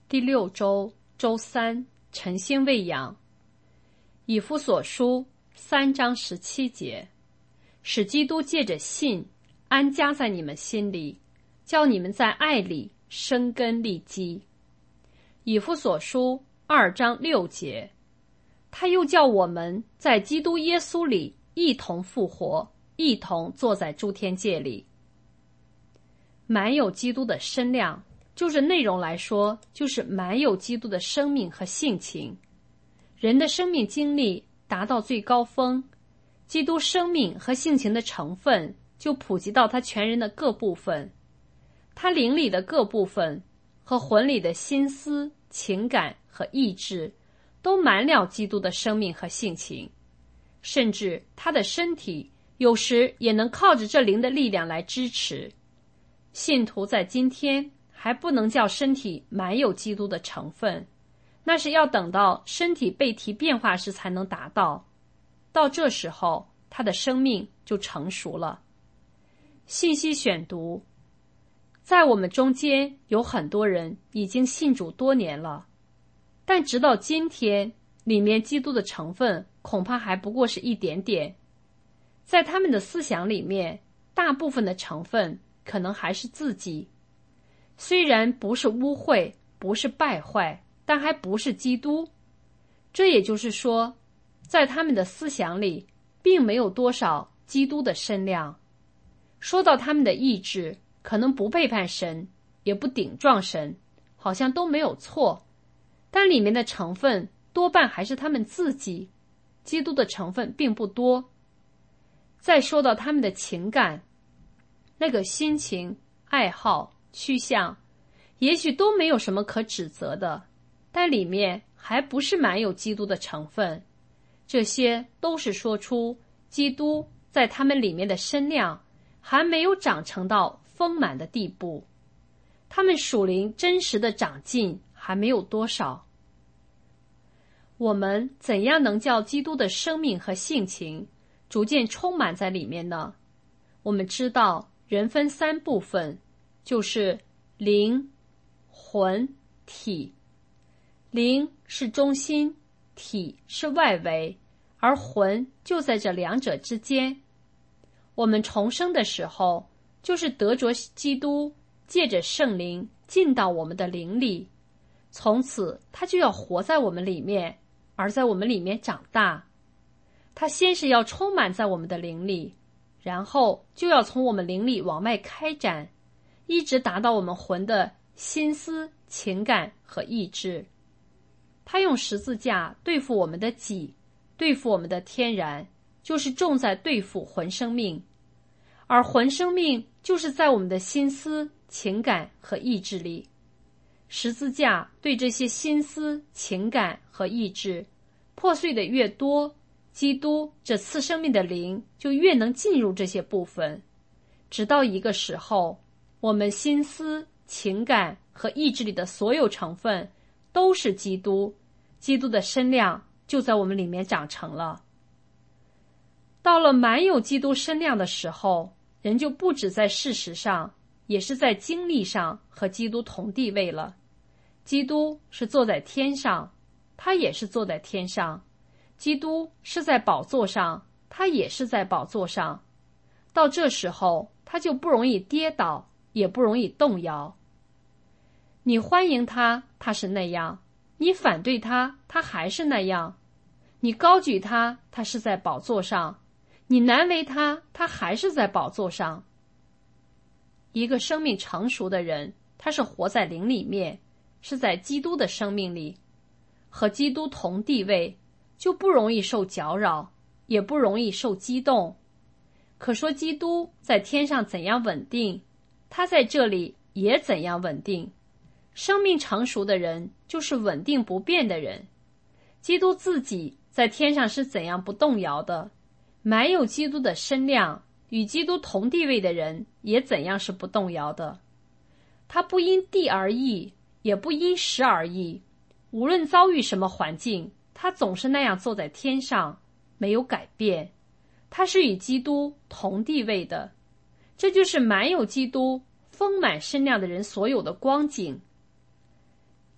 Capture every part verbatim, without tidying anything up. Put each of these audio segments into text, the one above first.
第六周周三，晨星喂养。以弗所书三章十七节，使基督借着信安家在你们心里，叫你们在爱里生根立基。以弗所书二章六节，他又叫我们在基督耶稣里一同复活，一同坐在诸天界里。满有基督的身量，就是内容来说，就是满有基督的生命和性情。人的生命经历达到最高峰，基督生命和性情的成分就普及到他全人的各部分，他灵里的各部分和魂里的心思、情感和意志都满了基督的生命和性情，甚至他的身体有时也能靠着这灵的力量来支持。信徒在今天还不能叫身体满有基督的成分，那是要等到身体被提变化时才能达到。到这时候，他的生命就成熟了。信息选读，在我们中间有很多人已经信主多年了，但直到今天，里面基督的成分恐怕还不过是一点点。在他们的思想里面，大部分的成分可能还是自己，虽然不是污秽，不是败坏，但还不是基督。这也就是说，在他们的思想里并没有多少基督的身量。说到他们的意志，可能不背叛神，也不顶撞神，好像都没有错，但里面的成分多半还是他们自己，基督的成分并不多。再说到他们的情感，那个心情、爱好、趋向，也许都没有什么可指责的，但里面还不是满有基督的成分。这些都是说出基督在他们里面的身量还没有长成到丰满的地步，他们属灵真实的长进还没有多少。我们怎样能叫基督的生命和性情逐渐充满在里面呢？我们知道人分三部分，就是灵、魂、体。灵是中心，体是外围，而魂就在这两者之间。我们重生的时候，就是得着基督借着圣灵进到我们的灵里，从此他就要活在我们里面，而在我们里面长大。他先是要充满在我们的灵里，然后就要从我们灵里往外开展，一直达到我们魂的心思、情感和意志。他用十字架对付我们的己，对付我们的天然，就是重在对付魂生命，而魂生命就是在我们的心思、情感和意志里。十字架对这些心思、情感和意志破碎的越多，基督这次生命的灵就越能进入这些部分，直到一个时候，我们心思、情感和意志里的所有成分都是基督，基督的身量就在我们里面长成了。到了满有基督身量的时候，人就不止在事实上，也是在经历上和基督同地位了。基督是坐在天上，他也是坐在天上；基督是在宝座上，他也是在宝座上。到这时候，他就不容易跌倒，也不容易动摇。你欢迎他，他是那样；你反对他，他还是那样；你高举他，他是在宝座上；你难为他，他还是在宝座上。一个生命成熟的人，他是活在灵里面，是在基督的生命里，和基督同地位，就不容易受搅扰，也不容易受激动。可说基督在天上怎样稳定，他在这里也怎样稳定。生命成熟的人就是稳定不变的人。基督自己在天上是怎样不动摇的，满有基督的身量，与基督同地位的人也怎样是不动摇的。他不因地而异，也不因时而异，无论遭遇什么环境，他总是那样坐在天上，没有改变。他是与基督同地位的，这就是满有基督丰满身量的人所有的光景。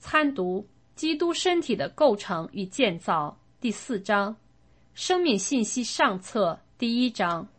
参读基督身体的构成与建造第四章，生命信息上册第一章。